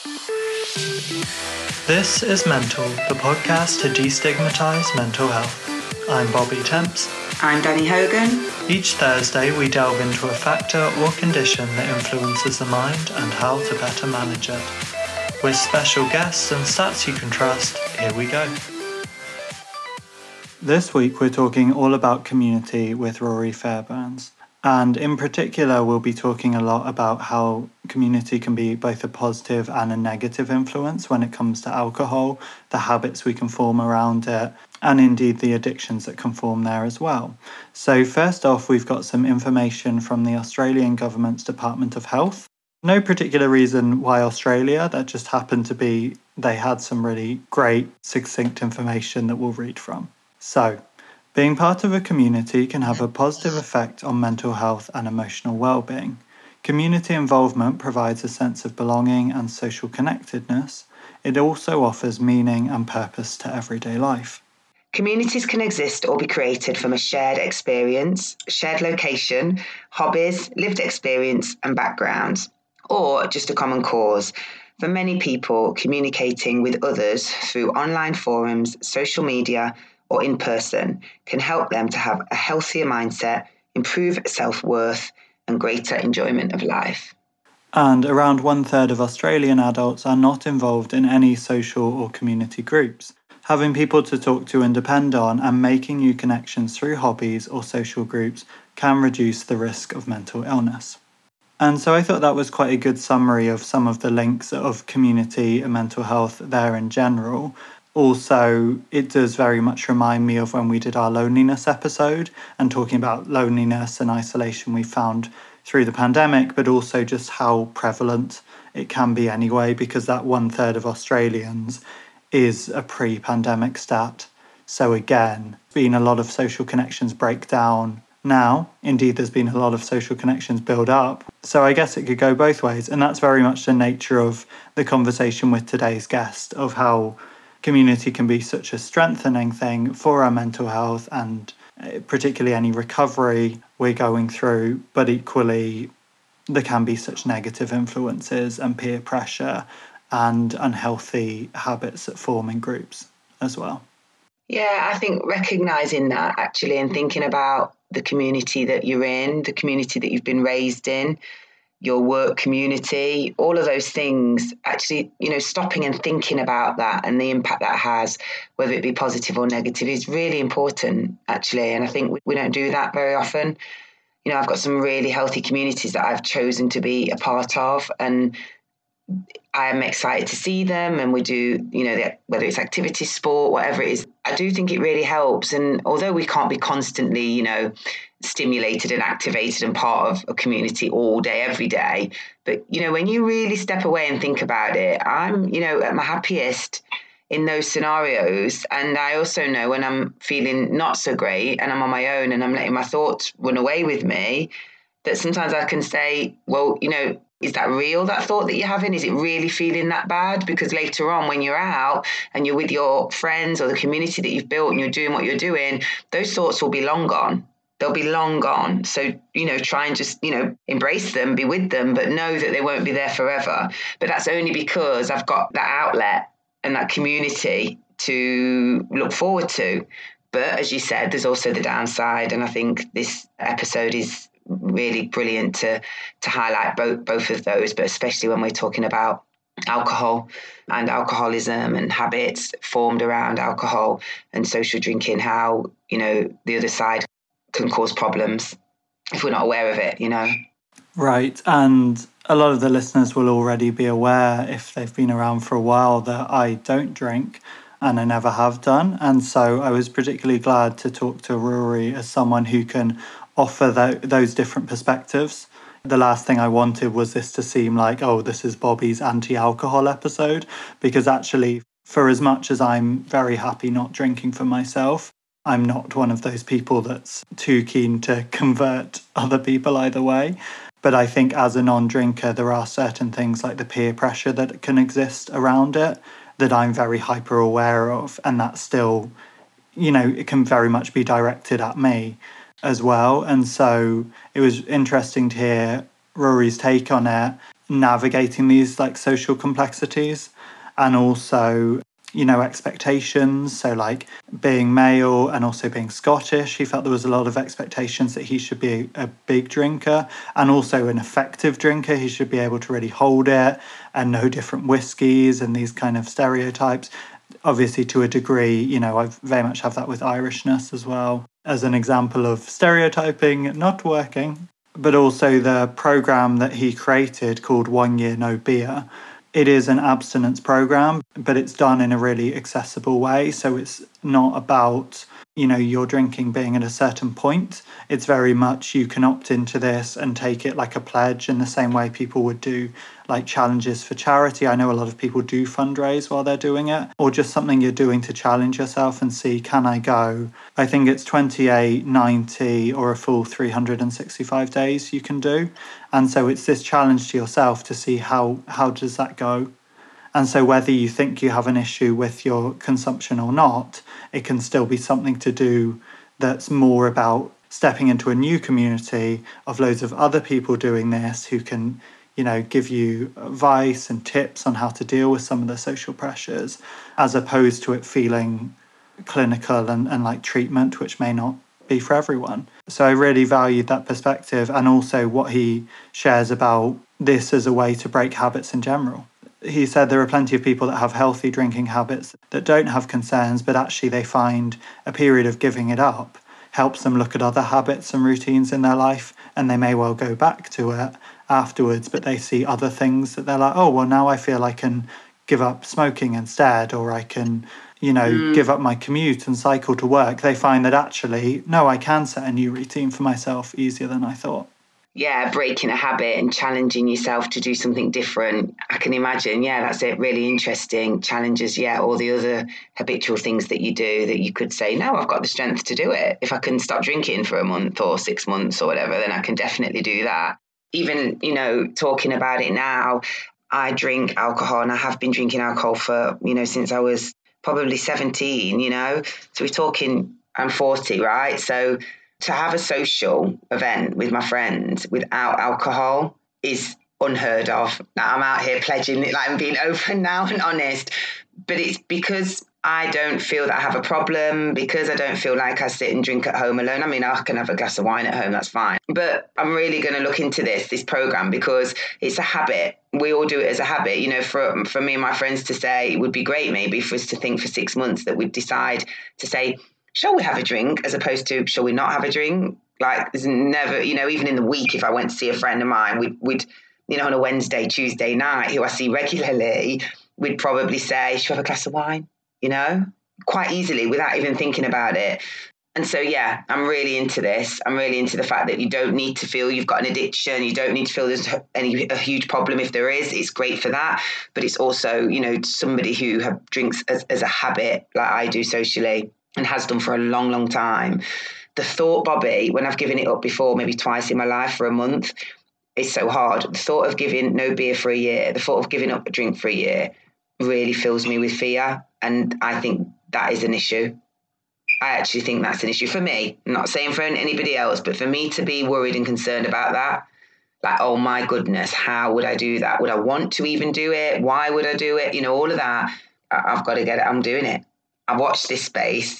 This is Mental, the podcast to destigmatise mental health. I'm Bobby Temps. I'm Danny Hogan. Each Thursday we delve into a factor or condition that influences the mind and how to better manage it. With special guests and stats you can trust, here we go. This week we're talking all about community with Rory Fairbairns. And in particular, we'll be talking a lot about how community can be both a positive and a negative influence when it comes to alcohol, the habits we can form around it, and indeed the addictions that can form there as well. So first off, we've got some information from the Australian Government's Department of Health. No particular reason why Australia, that just happened to be they had some really great, succinct information that we'll read from. So, being part of a community can have a positive effect on mental health and emotional well-being. Community involvement provides a sense of belonging and social connectedness. It also offers meaning and purpose to everyday life. Communities can exist or be created from a shared experience, shared location, hobbies, lived experience and backgrounds, or just a common cause. For many people, communicating with others through online forums, social media, or in person can help them to have a healthier mindset, improve self-worth, and greater enjoyment of life. And around 1/3 of Australian adults are not involved in any social or community groups. Having people to talk to and depend on and making new connections through hobbies or social groups can reduce the risk of mental illness. And so I thought that was quite a good summary of some of the links of community and mental health there in general. Also, it does very much remind me of when we did our loneliness episode and talking about loneliness and isolation we found through the pandemic, but also just how prevalent it can be anyway, because that 1/3 of Australians is a pre-pandemic stat. So again, been a lot of social connections break down now. Indeed, there's been a lot of social connections build up. So I guess it could go both ways. And that's very much the nature of the conversation with today's guest, of how community can be such a strengthening thing for our mental health and particularly any recovery we're going through, but equally there can be such negative influences and peer pressure and unhealthy habits that form in groups as well. Yeah, I think recognising that actually and thinking about the community that you're in, the community that you've been raised in, your work community, all of those things, actually, stopping and thinking about that and the impact that has, whether it be positive or negative, is really important, actually. And I think we don't do that very often. I've got some really healthy communities that I've chosen to be a part of, and I am excited to see them, and we do, whether it's activity, sport, whatever it is, I do think it really helps. And although we can't be constantly, stimulated and activated and part of a community all day, every day, but, when you really step away and think about it, I'm, at my happiest in those scenarios. And I also know when I'm feeling not so great and I'm on my own and I'm letting my thoughts run away with me, that sometimes I can say, well, is that real, that thought that you're having? Is it really feeling that bad? Because later on, when you're out and you're with your friends or the community that you've built and you're doing what you're doing, those thoughts will be long gone. They'll be long gone. So, try and just, embrace them, be with them, but know that they won't be there forever. But that's only because I've got that outlet and that community to look forward to. But as you said, there's also the downside. And I think this episode is really brilliant to highlight both of those, but especially when we're talking about alcohol and alcoholism and habits formed around alcohol and social drinking, how, the other side can cause problems if we're not aware of it, Right. And a lot of the listeners will already be aware, if they've been around for a while, that I don't drink and I never have done. And so I was particularly glad to talk to Rory as someone who can offer those different perspectives. The last thing I wanted was this to seem like, oh, this is Bobby's anti-alcohol episode, because actually, for as much as I'm very happy not drinking for myself, I'm not one of those people that's too keen to convert other people either way. But I think as a non-drinker, there are certain things like the peer pressure that can exist around it that I'm very hyper aware of. And that still, it can very much be directed at me as well. And so it was interesting to hear Rory's take on it navigating these like social complexities, and also, expectations. So like being male and also being Scottish, he felt there was a lot of expectations that he should be a big drinker and also an effective drinker. He should be able to really hold it and know different whiskies and these kind of stereotypes. Obviously, to a degree, I very much have that with Irishness as well, as an example of stereotyping not working. But also the program that he created called 1 Year No Beer. It is an abstinence program, but it's done in a really accessible way. So it's not about, your drinking being at a certain point. It's very much you can opt into this and take it like a pledge in the same way people would do like challenges for charity. I know a lot of people do fundraise while they're doing it, or just something you're doing to challenge yourself and see, can I go? I think it's 28, 90 or a full 365 days you can do. And so it's this challenge to yourself to see how does that go? And so whether you think you have an issue with your consumption or not, it can still be something to do that's more about stepping into a new community of loads of other people doing this who can, give you advice and tips on how to deal with some of the social pressures, as opposed to it feeling clinical and like treatment, which may not be for everyone. So I really valued that perspective, and also what he shares about this as a way to break habits in general. He said there are plenty of people that have healthy drinking habits that don't have concerns, but actually they find a period of giving it up helps them look at other habits and routines in their life, and they may well go back to it afterwards, but they see other things that they're like, oh, well, now I feel I can give up smoking instead, or I can, give up my commute and cycle to work. They find that actually, no, I can set a new routine for myself easier than I thought. Yeah, breaking a habit and challenging yourself to do something different. I can imagine. Yeah, that's it. Really interesting challenges. Yeah, all the other habitual things that you do that you could say, no, I've got the strength to do it. If I can stop drinking for a month or 6 months or whatever, then I can definitely do that. Even, talking about it now, I drink alcohol, and I have been drinking alcohol for, since I was probably 17, So we're talking, I'm 40, right? So to have a social event with my friends without alcohol is unheard of. Now, I'm out here pledging it, like I'm being open now and honest, but it's because I don't feel that I have a problem, because I don't feel like I sit and drink at home alone. I mean, I can have a glass of wine at home, that's fine. But I'm really going to look into this program, because it's a habit. We all do it as a habit. For me and my friends to say, it would be great maybe for us to think for 6 months that we'd decide to say, shall we have a drink, as opposed to shall we not have a drink? Like, there's never, even in the week, if I went to see a friend of mine, we'd on a Wednesday, Tuesday night, who I see regularly, we'd probably say, should we have a glass of wine? Quite easily, without even thinking about it. And so, yeah, I'm really into this. I'm really into the fact that you don't need to feel you've got an addiction. You don't need to feel there's a huge problem. If there is, it's great for that. But it's also, somebody who drinks as a habit, like I do socially, and has done for a long, long time. The thought, Bobby, when I've given it up before, maybe twice in my life for a month, is so hard. The thought of giving no beer for a year, the thought of giving up a drink for a year really fills me with fear. And I think that is an issue. I actually think that's an issue for me. I'm not saying for anybody else, but for me to be worried and concerned about that, like, oh my goodness, how would I do that? Would I want to even do it? Why would I do it? All of that. I've got to get it. I'm doing it. I watched this space.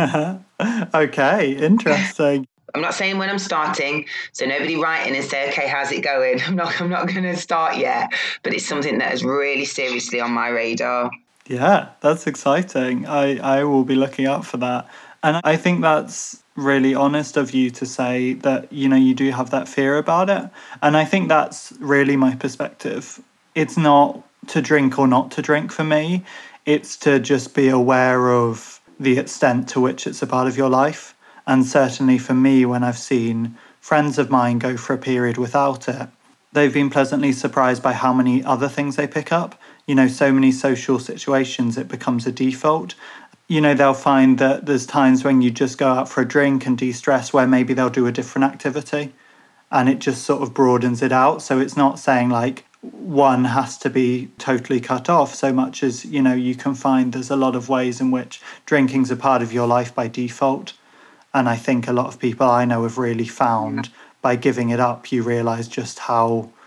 Okay, interesting. I'm not saying when I'm starting, so nobody write in and say, okay, how's it going? I'm not going to start yet, but it's something that is really seriously on my radar. Yeah, that's exciting. I will be looking out for that. And I think that's really honest of you to say that, you do have that fear about it. And I think that's really my perspective. It's not to drink or not to drink for me. It's to just be aware of the extent to which it's a part of your life. And certainly for me, when I've seen friends of mine go for a period without it, they've been pleasantly surprised by how many other things they pick up. So many social situations, it becomes a default. They'll find that there's times when you just go out for a drink and de-stress where maybe they'll do a different activity, and it just sort of broadens it out. So it's not saying like one has to be totally cut off so much as, you can find there's a lot of ways in which drinking's a part of your life by default. And I think a lot of people I know have really found by giving it up, you realise just how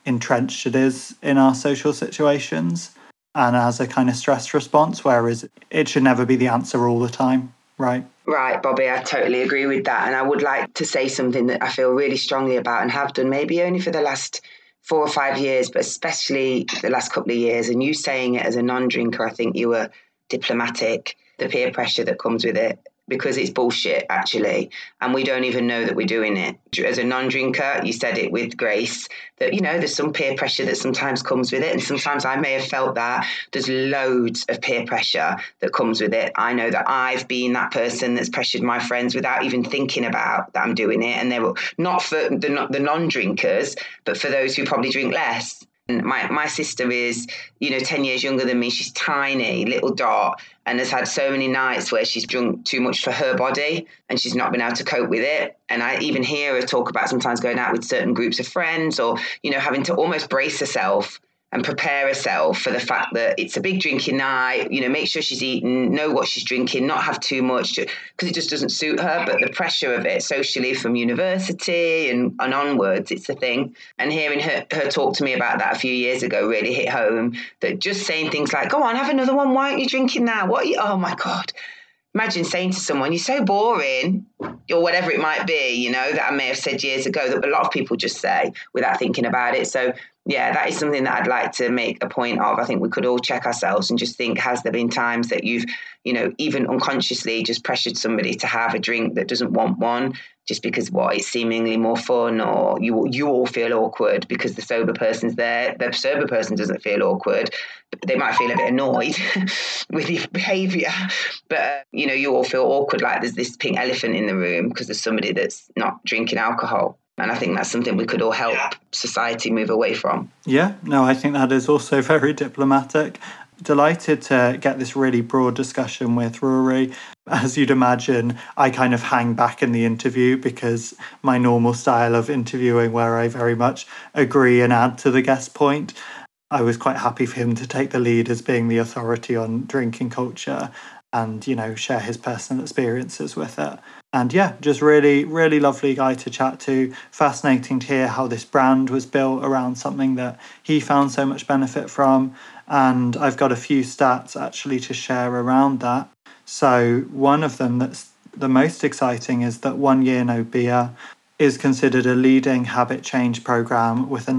entrenched it is in our social situations and as a kind of stress response, whereas it should never be the answer all the time, right? Right, Bobby, I totally agree with that. And I would like to say something that I feel really strongly about and have done maybe only for the last 4 or 5 years, but especially the last couple of years. And you saying it as a non-drinker, I think you were diplomatic, the peer pressure that comes with it, because it's bullshit, actually. And we don't even know that we're doing it. As a non-drinker, you said it with grace, that, there's some peer pressure that sometimes comes with it. And sometimes I may have felt that. There's loads of peer pressure that comes with it. I know that I've been that person that's pressured my friends without even thinking about that I'm doing it. And they were not for the non-drinkers, but for those who probably drink less. And my sister is, 10 years younger than me. She's tiny, little dot, and has had so many nights where she's drunk too much for her body and she's not been able to cope with it. And I even hear her talk about sometimes going out with certain groups of friends or, having to almost brace herself and prepare herself for the fact that it's a big drinking night, make sure she's eating, know what she's drinking, not have too much, because it just doesn't suit her. But the pressure of it socially from university and onwards, it's the thing. And hearing her talk to me about that a few years ago really hit home, that just saying things like, go on, have another one, why aren't you drinking now? Oh my God. Imagine saying to someone, you're so boring, or whatever it might be, that I may have said years ago that a lot of people just say without thinking about it. So, yeah, that is something that I'd like to make a point of. I think we could all check ourselves and just think, has there been times that you've, even unconsciously just pressured somebody to have a drink that doesn't want one just because it's seemingly more fun, or you all feel awkward because the sober person's there. The sober person doesn't feel awkward. They might feel a bit annoyed with your behaviour, but, you all feel awkward, like there's this pink elephant in the room because there's somebody that's not drinking alcohol. And I think that's something we could all help society move away from. Yeah, no, I think that is also very diplomatic. Delighted to get this really broad discussion with Rory. As you'd imagine, I kind of hang back in the interview because my normal style of interviewing, where I very much agree and add to the guest point, I was quite happy for him to take the lead as being the authority on drinking culture and, share his personal experiences with it. And yeah, just really, really lovely guy to chat to. Fascinating to hear how this brand was built around something that he found so much benefit from. And I've got a few stats actually to share around that. So one of them that's the most exciting is that 1 Year No Beer is considered a leading habit change program with a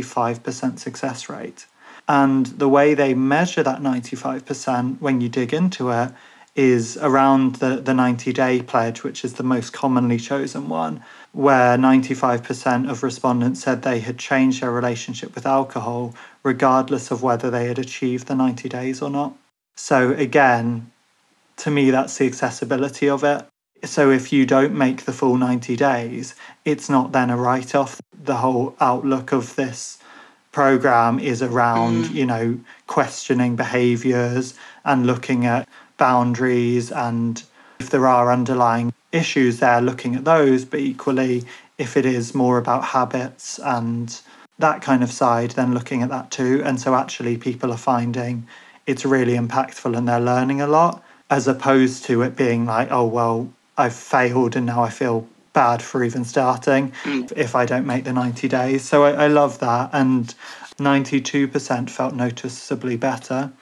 95% success rate. And the way they measure that 95% when you dig into it is around the 90-day pledge, which is the most commonly chosen one, where 95% of respondents said they had changed their relationship with alcohol, regardless of whether they had achieved the 90 days or not. So again, to me, that's the accessibility of it. So if you don't make the full 90 days, it's not then a write-off. The whole outlook of this program is around, questioning behaviours and looking at boundaries, and if there are underlying issues there, looking at those. But equally, if it is more about habits and that kind of side, then looking at that too. And so actually people are finding it's really impactful and they're learning a lot, as opposed to it being like, oh, well, I've failed and now I feel bad for even starting if I don't make the 90 days. So I love that. And 92% felt noticeably better.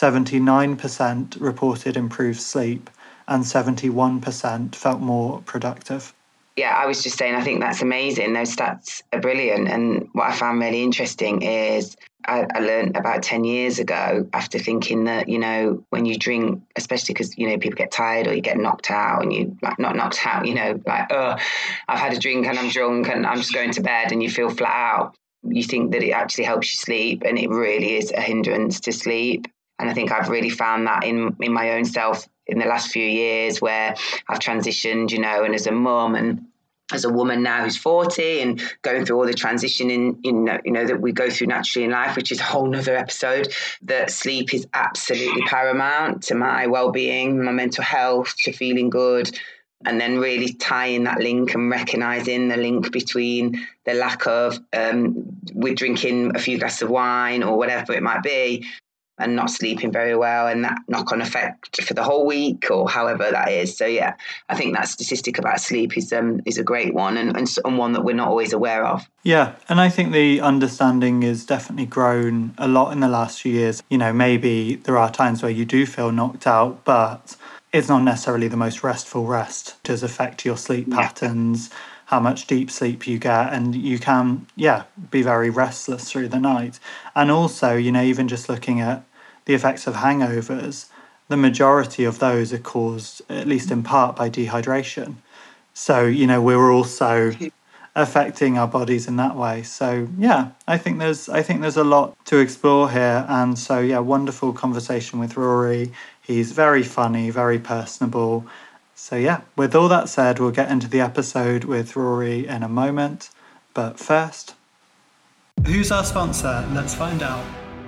79% reported improved sleep, and 71% felt more productive. Yeah, I was just saying, I think that's amazing. Those stats are brilliant. And what I found really interesting is I learned about 10 years ago, after thinking that, when you drink, especially because, people get tired or you get knocked out and you not knocked out, I've had a drink and I'm drunk and I'm just going to bed, and you feel flat out. You think that it actually helps you sleep, and it really is a hindrance to sleep. And I think I've really found that in my own self in the last few years, where I've transitioned, and as a mum and as a woman now who's 40 and going through all the transition that we go through naturally in life, which is a whole nother episode, that sleep is absolutely paramount to my well-being, my mental health, to feeling good. And then really tying that link and recognising the link between the lack of with drinking a few glasses of wine or whatever it might be, and not sleeping very well, and that knock-on effect for the whole week or however that is. So yeah, I think that statistic about sleep is a great one, and one that we're not always aware of. Yeah, and I think the understanding is definitely grown a lot in the last few years. You know, maybe there are times where you do feel knocked out, but it's not necessarily the most restful rest. It does affect your sleep patterns, how much deep sleep you get, and you can, be very restless through the night. And also, you know, even just looking at the effects of hangovers, the majority of those are caused, at least in part, by dehydration. So, you know, we're also affecting our bodies in that way. So yeah, I think there's a lot to explore here. And so yeah, wonderful conversation with Rory. He's very funny, very personable. So yeah, with all that said, we'll get into the episode with Rory in a moment. But first, who's our sponsor? Let's find out.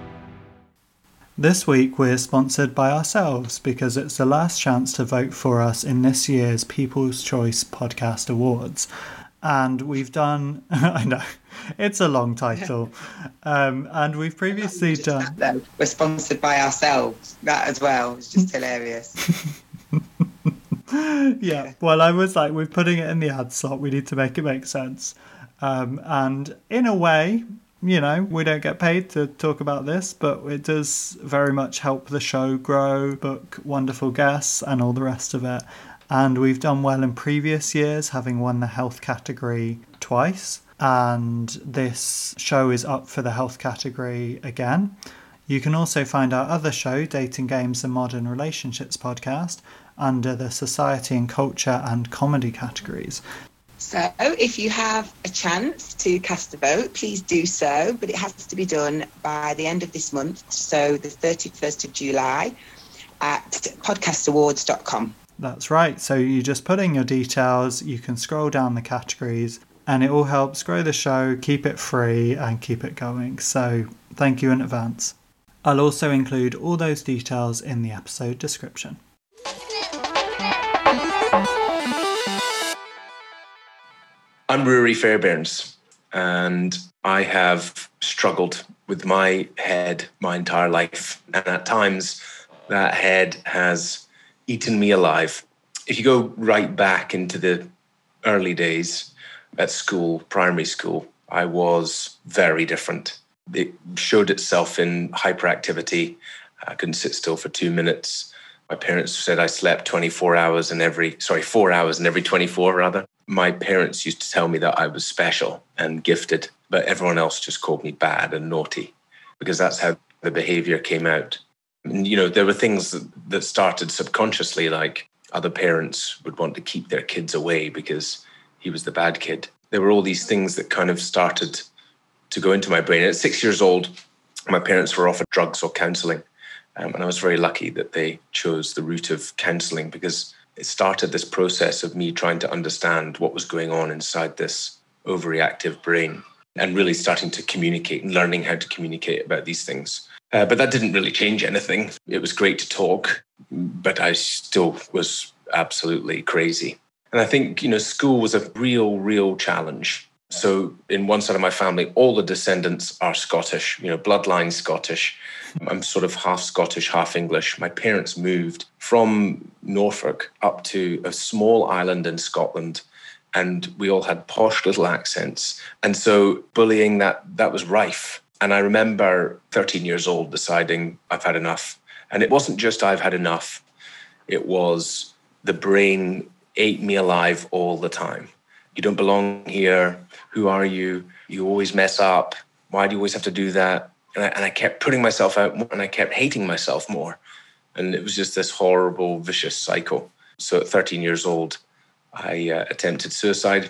This week we're sponsored by ourselves because it's the last chance to vote for us in this year's People's Choice Podcast Awards. And we've done, I know, it's a long title, and we've previously done... We're sponsored by ourselves, that as well, it's just hilarious. Yeah, well, I was like, we're putting it in the ad slot, we need to make it make sense. And in a way, you know, we don't get paid to talk about this, but it does very much help the show grow, book wonderful guests and all the rest of it. And we've done well in previous years, having won the health category twice. And this show is up for the health category again. You can also find our other show, Dating Games and Modern Relationships podcast, under the society and culture and comedy categories. So if you have a chance to cast a vote, please do so. But it has to be done by the end of this month, so the 31st of July at podcastawards.com. That's right. So you just put in your details, you can scroll down the categories, and it all helps grow the show, keep it free and keep it going. So thank you in advance. I'll also include all those details in the episode description. I'm Rory Fairbairns, and I have struggled with my head my entire life. And at times that head has eaten me alive. If you go right back into the early days at school, primary school, I was very different. It showed itself in hyperactivity. I couldn't sit still for 2 minutes. My parents said I slept 4 hours in every 24 rather. My parents used to tell me that I was special and gifted, but everyone else just called me bad and naughty because that's how the behavior came out. And, you know, there were things that started subconsciously, like other parents would want to keep their kids away because he was the bad kid. There were all these things that kind of started to go into my brain. At 6 years old, my parents were offered drugs or counselling. And I was very lucky that they chose the route of counselling because it started this process of me trying to understand what was going on inside this overreactive brain and really starting to communicate and learning how to communicate about these things. But that didn't really change anything. It was great to talk, but I still was absolutely crazy. And I think, you know, school was a real challenge. So in one side of my family, all the descendants are Scottish, you know, bloodline Scottish. I'm sort of half Scottish, half English. My parents moved from Norfolk up to a small island in Scotland, and we all had posh little accents. And so bullying, that was rife. And I remember 13 years old deciding I've had enough. And it wasn't just I've had enough. It was the brain ate me alive all the time. You don't belong here. Who are you? You always mess up. Why do you always have to do that? And I kept putting myself out more, and I kept hating myself more. And it was just this horrible, vicious cycle. So at 13 years old, I attempted suicide.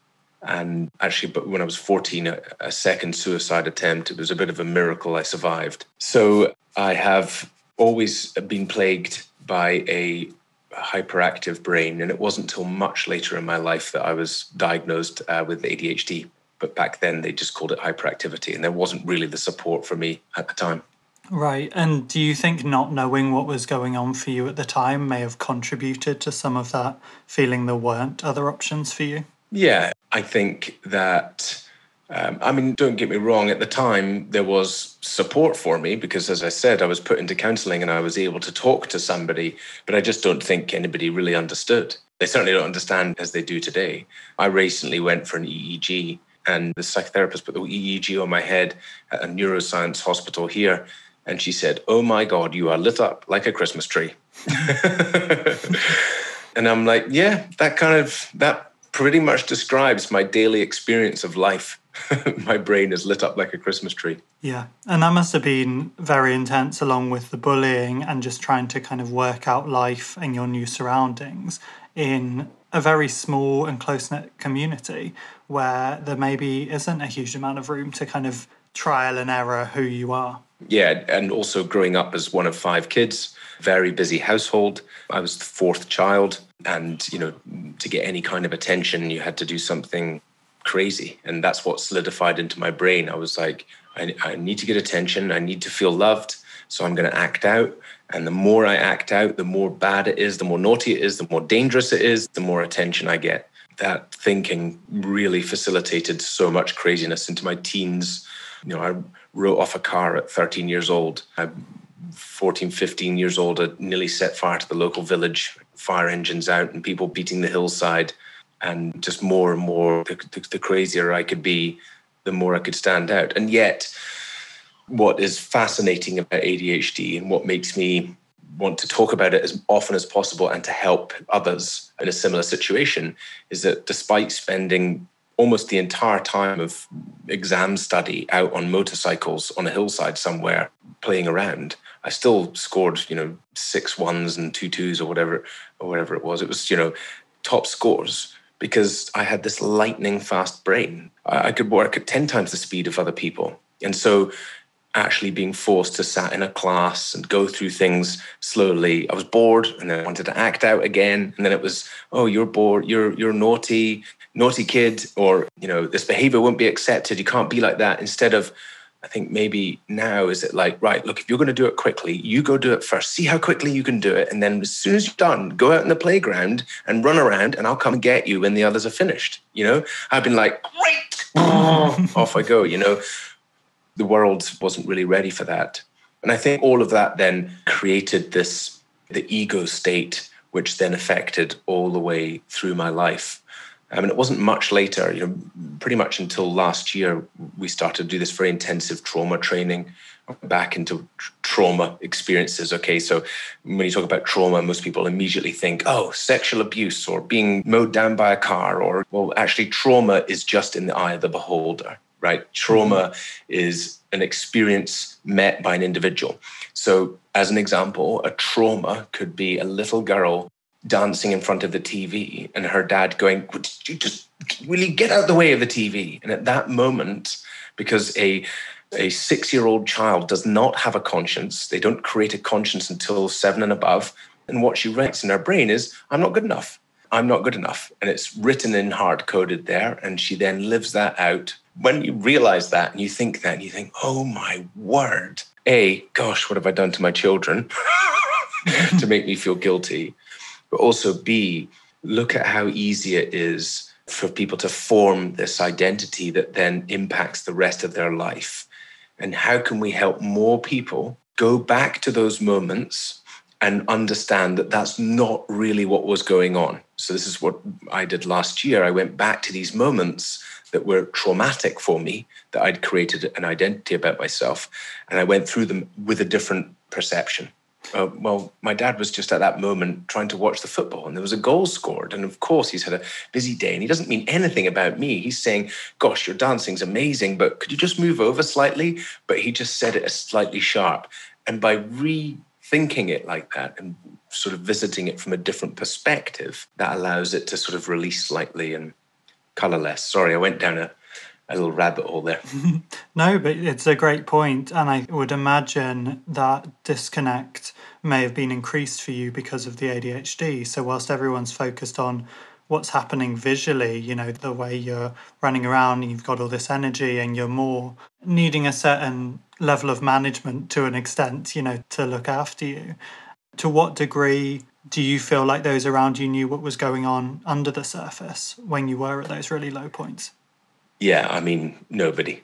And actually, but when I was 14, a second suicide attempt. It was a bit of a miracle I survived. So I have always been plagued by a hyperactive brain. And it wasn't until much later in my life that I was diagnosed with ADHD. But back then, they just called it hyperactivity. And there wasn't really the support for me at the time. Right. And do you think not knowing what was going on for you at the time may have contributed to some of that feeling there weren't other options for you? Yeah, I think that I mean, don't get me wrong, at the time there was support for me because, as I said, I was put into counselling and I was able to talk to somebody, but I just don't think anybody really understood. They certainly don't understand as they do today. I recently went for an EEG and the psychotherapist put the EEG on my head at a neuroscience hospital here. And she said, "Oh my God, you are lit up like a Christmas tree." And I'm like, yeah, that pretty much describes my daily experience of life. My brain is lit up like a Christmas tree. Yeah, and that must have been very intense along with the bullying and just trying to kind of work out life and your new surroundings in a very small and close-knit community where there maybe isn't a huge amount of room to kind of trial and error who you are. Yeah, and also growing up as one of 5 kids, very busy household. I was the 4th child, and to get any kind of attention, you had to do something crazy, and that's what solidified into my brain. I was like, I need to get attention. I need to feel loved, so I'm going to act out. And the more I act out, the more bad it is, the more naughty it is, the more dangerous it is, the more attention I get. That thinking really facilitated so much craziness into my teens. I wrote off a car at 13 years old. I'm 14, 15 years old. I nearly set fire to the local village, fire engines out and people beating the hillside. And just more and more, the crazier I could be, the more I could stand out. And yet, what is fascinating about ADHD and what makes me want to talk about it as often as possible and to help others in a similar situation is that despite spending almost the entire time of exam study out on motorcycles on a hillside somewhere playing around, I still scored, 6 1s and 2 2s or whatever it was. It was, top scores because I had this lightning fast brain. I could work at 10 times the speed of other people. And so actually being forced to sat in a class and go through things slowly. I was bored and then I wanted to act out again. And then it was, oh, you're bored, you're naughty kid, or, this behavior won't be accepted. You can't be like that. Instead of, I think maybe now is it like, right, look, if you're going to do it quickly, you go do it first. See how quickly you can do it. And then as soon as you're done, go out in the playground and run around and I'll come and get you when the others are finished. I've been like, great, off I go, The world wasn't really ready for that. And I think all of that then created the ego state, which then affected all the way through my life. It wasn't much later, pretty much until last year, we started to do this very intensive trauma training back into trauma experiences. Okay, so when you talk about trauma, most people immediately think, oh, sexual abuse or being mowed down by a car, or, well, actually trauma is just in the eye of the beholder, right? Trauma is an experience met by an individual. So as an example, a trauma could be a little girl dancing in front of the TV and her dad going, will you get out of the way of the TV? And at that moment, because a 6-year-old child does not have a conscience, they don't create a conscience until 7 and above, and what she writes in her brain is, I'm not good enough. I'm not good enough. And it's written in hard-coded there, and she then lives that out. When you realize that and you think that, and you think, oh my word, gosh, what have I done to my children to make me feel guilty? But also B, look at how easy it is for people to form this identity that then impacts the rest of their life. And how can we help more people go back to those moments and understand that that's not really what was going on? So this is what I did last year. I went back to these moments that were traumatic for me, that I'd created an identity about myself, and I went through them with a different perception. My dad was just at that moment trying to watch the football and there was a goal scored. And of course, he's had a busy day and he doesn't mean anything about me. He's saying, gosh, your dancing's amazing, but could you just move over slightly? But he just said it slightly sharp. And by rethinking it like that and sort of visiting it from a different perspective, that allows it to sort of release slightly and color less. Sorry, I went down a little rabbit hole there. No, but it's a great point, and I would imagine that disconnect may have been increased for you because of the ADHD. So whilst everyone's focused on what's happening visually, the way you're running around and you've got all this energy and you're more needing a certain level of management to an extent, to look after you. To what degree do you feel like those around you knew what was going on under the surface when you were at those really low points? Yeah, I mean, nobody.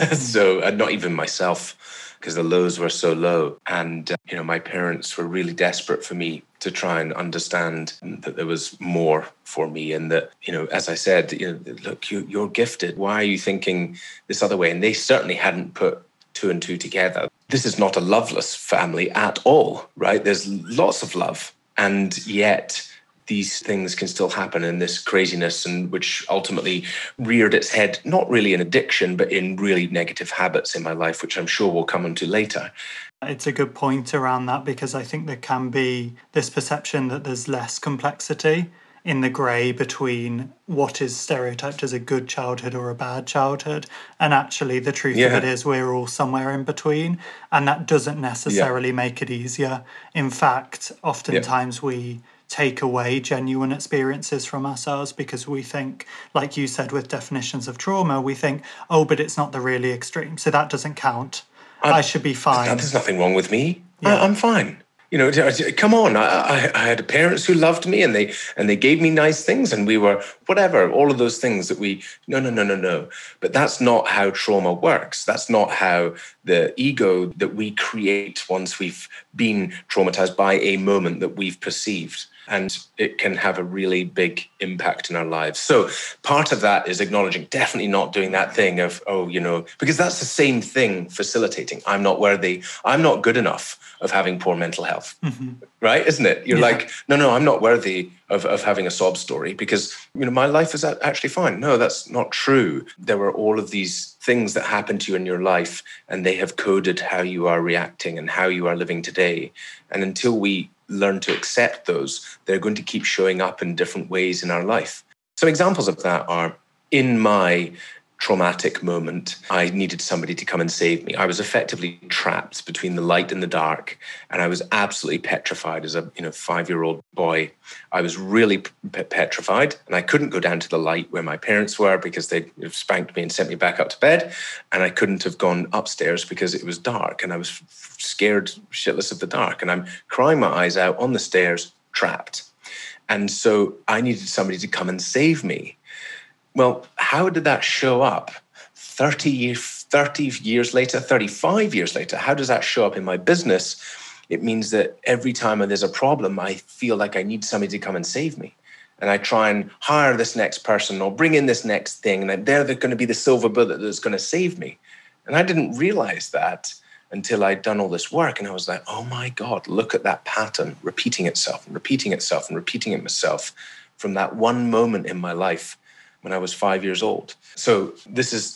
So not even myself, because the lows were so low. And, my parents were really desperate for me to try and understand that there was more for me. And that, as I said, look, you're gifted. Why are you thinking this other way? And they certainly hadn't put two and two together. This is not a loveless family at all, right? There's lots of love. And yet these things can still happen in this craziness, and which ultimately reared its head, not really in addiction, but in really negative habits in my life, which I'm sure we'll come onto later. It's a good point around that, because I think there can be this perception that there's less complexity in the grey between what is stereotyped as a good childhood or a bad childhood. And actually the truth of it is we're all somewhere in between. And that doesn't necessarily make it easier. In fact, oftentimes we take away genuine experiences from ourselves because we think, like you said with definitions of trauma, we think, oh, but it's not the really extreme, so that doesn't count. I should be fine. There's nothing wrong with me. I'm fine. Come on. I had parents who loved me, and they gave me nice things, and we were whatever, all of those things that we, no. But that's not how trauma works. That's not how the ego that we create once we've been traumatized by a moment that we've perceived. And it can have a really big impact in our lives. So part of that is acknowledging, definitely not doing that thing of, because that's the same thing facilitating. I'm not worthy. I'm not good enough of having poor mental health, right? Isn't it? You're like, no, I'm not worthy of having a sob story because, my life is actually fine. No, that's not true. There were all of these things that happened to you in your life, and they have coded how you are reacting and how you are living today. And until we learn to accept those, they're going to keep showing up in different ways in our life. Some examples of that are, in my traumatic moment, I needed somebody to come and save me. I was effectively trapped between the light and the dark, and I was absolutely petrified as a 5-year-old boy. I was really petrified, and I couldn't go down to the light where my parents were because they'd spanked me and sent me back up to bed, and I couldn't have gone upstairs because it was dark, and I was scared shitless of the dark, and I'm crying my eyes out on the stairs, trapped. And so I needed somebody to come and save me. Well, how did that show up 30 years later, 35 years later? How does that show up in my business? It means that every time there's a problem, I feel like I need somebody to come and save me. And I try and hire this next person or bring in this next thing, and they're going to be the silver bullet that's going to save me. And I didn't realize that until I'd done all this work. And I was like, oh my God, look at that pattern repeating itself and repeating itself and repeating it myself from that one moment in my life when I was 5 years old. So this is,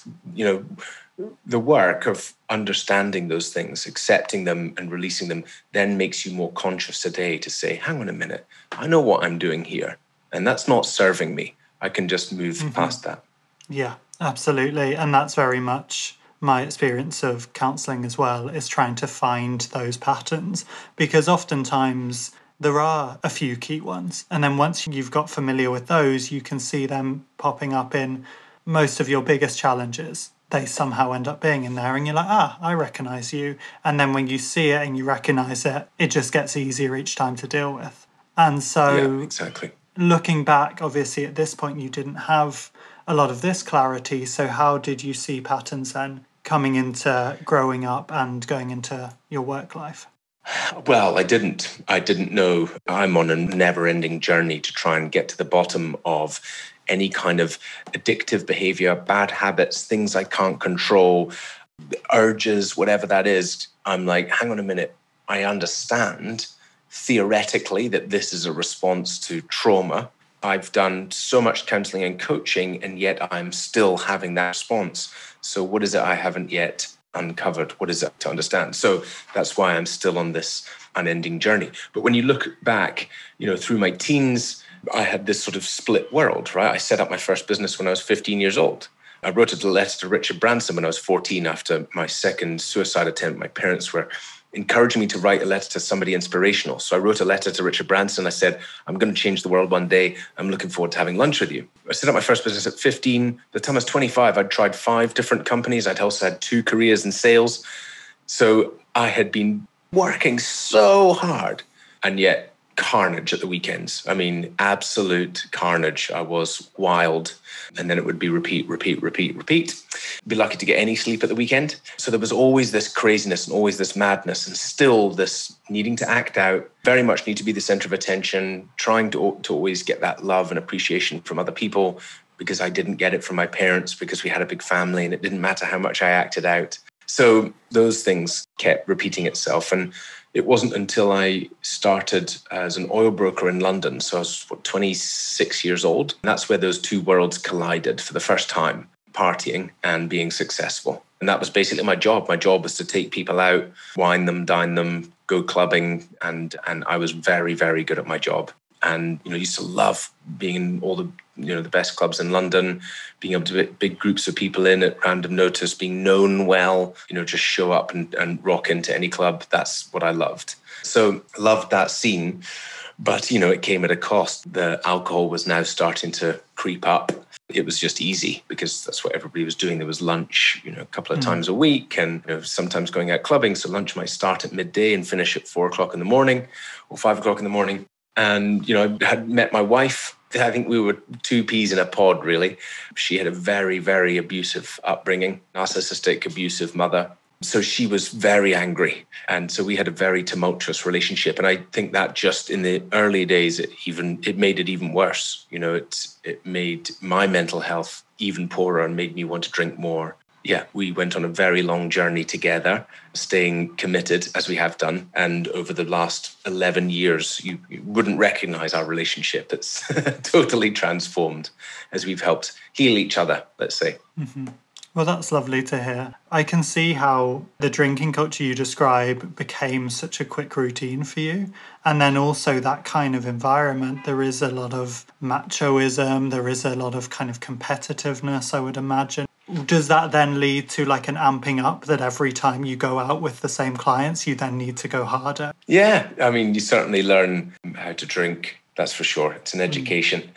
the work of understanding those things, accepting them and releasing them, then makes you more conscious today to say, hang on a minute, I know what I'm doing here, and that's not serving me. I can just move past that. Yeah, absolutely. And that's very much my experience of counselling as well, is trying to find those patterns, because oftentimes there are a few key ones. And then once you've got familiar with those, you can see them popping up in most of your biggest challenges. They somehow end up being in there, and you're like, I recognize you. And then when you see it and you recognize it, it just gets easier each time to deal with. And so exactly. Looking back, obviously at this point, you didn't have a lot of this clarity. So how did you see patterns then coming into growing up and going into your work life? Well, I didn't know. I'm on a never-ending journey to try and get to the bottom of any kind of addictive behavior, bad habits, things I can't control, urges, whatever that is. I'm like, hang on a minute. I understand theoretically that this is a response to trauma. I've done so much counseling and coaching, and yet I'm still having that response. So what is it I haven't yet uncovered? What is it to understand? So that's why I'm still on this unending journey. But when you look back, through my teens, I had this sort of split world, right? I set up my first business when I was 15 years old. I wrote a letter to Richard Branson when I was 14 after my second suicide attempt. My parents were encouraging me to write a letter to somebody inspirational. So I wrote a letter to Richard Branson. I said, I'm going to change the world one day. I'm looking forward to having lunch with you. I set up my first business at 15. The time I was 25, I'd tried 5 different companies. I'd also had 2 careers in sales. So I had been working so hard, and yet carnage at the weekends. I mean, absolute carnage. I was wild. And then it would be repeat. Be lucky to get any sleep at the weekend. So there was always this craziness and always this madness, and still this needing to act out, very much need to be the center of attention, trying to always get that love and appreciation from other people, because I didn't get it from my parents, because we had a big family and it didn't matter how much I acted out. So those things kept repeating itself. And it wasn't until I started as an oil broker in London, so I was 26 years old. And that's where those two worlds collided for the first time, partying and being successful. And that was basically my job. My job was to take people out, wine them, dine them, go clubbing. And I was very, very good at my job. And, I used to love being in all the, the best clubs in London, being able to get big groups of people in at random notice, being known well, just show up and rock into any club. That's what I loved. So I loved that scene. But, it came at a cost. The alcohol was now starting to creep up. It was just easy because that's what everybody was doing. There was lunch, a couple of times a week, and sometimes going out clubbing. So lunch might start at midday and finish at 4 o'clock in the morning or 5 o'clock in the morning. And, I had met my wife. I think we were two peas in a pod, really. She had a very, very abusive upbringing, narcissistic, abusive mother. So she was very angry. And so we had a very tumultuous relationship. And I think that just in the early days, it made it even worse. It made my mental health even poorer and made me want to drink more. Yeah, we went on a very long journey together, staying committed as we have done. And over the last 11 years, you wouldn't recognize our relationship. It's totally transformed as we've helped heal each other, let's say. Mm-hmm. Well, that's lovely to hear. I can see how the drinking culture you describe became such a quick routine for you. And then also that kind of environment, there is a lot of machoism, there is a lot of kind of competitiveness, I would imagine. Does that then lead to like an amping up that every time you go out with the same clients, you then need to go harder? Yeah, I mean, you certainly learn how to drink, that's for sure. It's an education.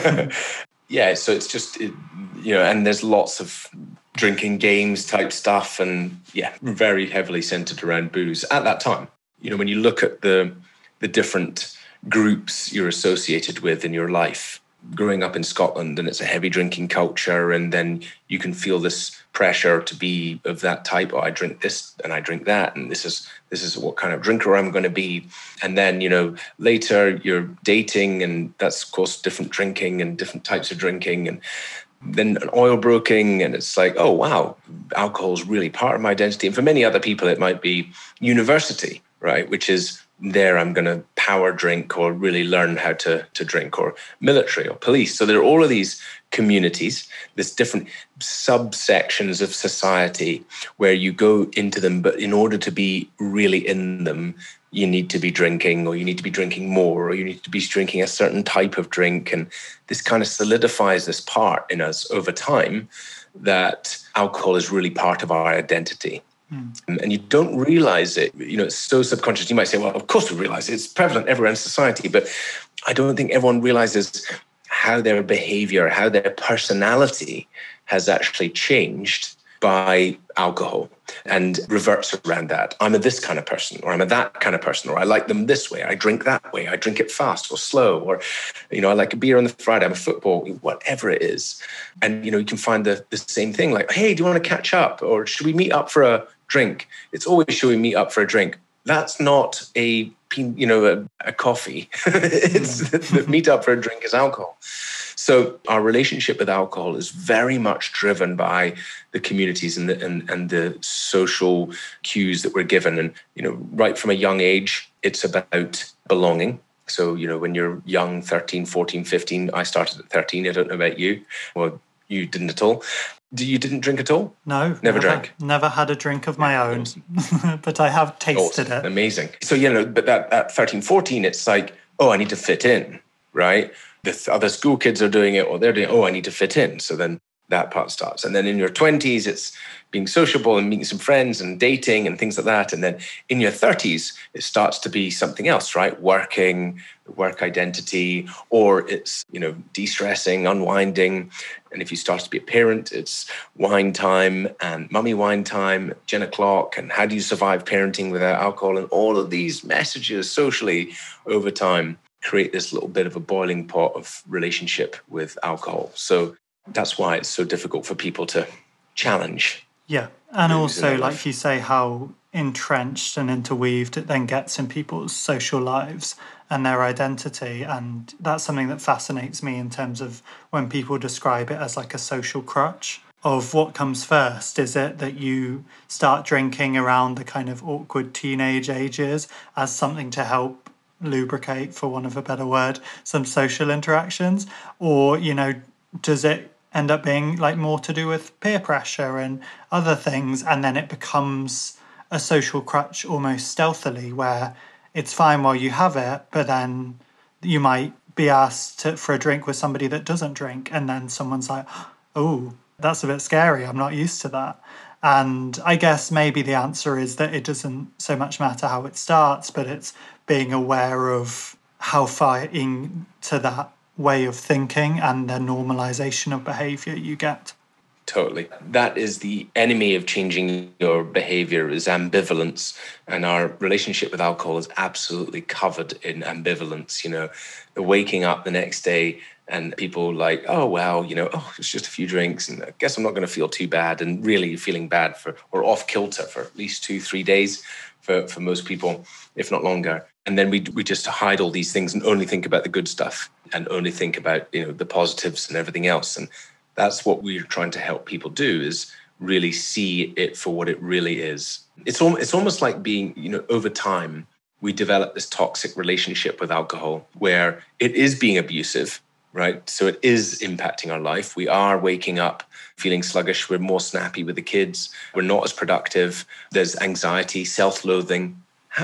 Yeah, so it's just, and there's lots of drinking games type stuff, and yeah, very heavily centered around booze at that time. When you look at the different groups you're associated with in your life, growing up in Scotland, and it's a heavy drinking culture, and then you can feel this pressure to be of that type. Oh, I drink this and I drink that, and this is what kind of drinker I'm going to be. And then later you're dating, and that's of course different drinking and different types of drinking, and then oil broking, and it's like, oh wow, alcohol is really part of my identity. And for many other people, it might be university, right, which is there I'm going to power drink or really learn how to drink, or military or police. So there are all of these communities, there's different subsections of society where you go into them, but in order to be really in them, you need to be drinking, or you need to be drinking more, or you need to be drinking a certain type of drink. And this kind of solidifies this part in us over time that alcohol is really part of our identity. And you don't realize it. It's so subconscious. You might say, well, of course we realize it. It's prevalent everywhere in society. But I don't think everyone realizes how their behavior, how their personality has actually changed by alcohol, and reverts around that. I'm a this kind of person, or I'm a that kind of person, or I like them this way, I drink that way, I drink it fast or slow, or, I like a beer on the Friday, I'm a football, whatever it is. And, you can find the same thing, like, hey, do you want to catch up? Or should we meet up for a drink? It's always, should we meet up for a drink? That's not a coffee. It's the meet up for a drink is alcohol. So our relationship with alcohol is very much driven by the communities and the social cues that we're given. And, right from a young age, it's about belonging. So, when you're young, 13, 14, 15, I started at 13. I don't know about you. Well, you didn't at all. You didn't drink at all? No. Never drank? Never had a drink of my own, but I have tasted it. Amazing. So, but that 13, 14, it's like, oh, I need to fit in, right? The other school kids are doing it, or they're doing it, oh, I need to fit in. So then that part starts. And then in your 20s, it's being sociable and meeting some friends and dating and things like that. And then in your 30s, it starts to be something else, right? Working, work identity, or it's, de-stressing, unwinding. And if you start to be a parent, it's wine time and mummy wine time, 10 o'clock, and how do you survive parenting without alcohol? And all of these messages socially over time create this little bit of a boiling pot of relationship with alcohol. So that's why it's so difficult for people to challenge. Yeah. And also, like you say, how entrenched and interweaved it then gets in people's social lives and their identity. And that's something that fascinates me in terms of when people describe it as like a social crutch of what comes first. Is it that you start drinking around the kind of awkward teenage ages as something to help lubricate, for want of a better word, some social interactions? Or, does it end up being like more to do with peer pressure and other things, and then it becomes a social crutch almost stealthily, where it's fine while you have it, but then you might be asked for a drink with somebody that doesn't drink, and then someone's like, oh, that's a bit scary, I'm not used to that. And I guess maybe the answer is that it doesn't so much matter how it starts, but it's being aware of how far into that way of thinking and the normalization of behavior you get. Totally. That is the enemy of changing your behavior, is ambivalence. And our relationship with alcohol is absolutely covered in ambivalence. The waking up the next day and people like, oh, well, it's just a few drinks and I guess I'm not going to feel too bad, and really feeling bad or off kilter for at least 2-3 days for most people, if not longer. And then we just hide all these things and only think about the good stuff and only think about, the positives and everything else. And that's what we're trying to help people do, is really see it for what it really is. It's almost like being, over time, we develop this toxic relationship with alcohol where it is being abusive, right? So it is impacting our life. We are waking up feeling sluggish. We're more snappy with the kids. We're not as productive. There's anxiety, self-loathing.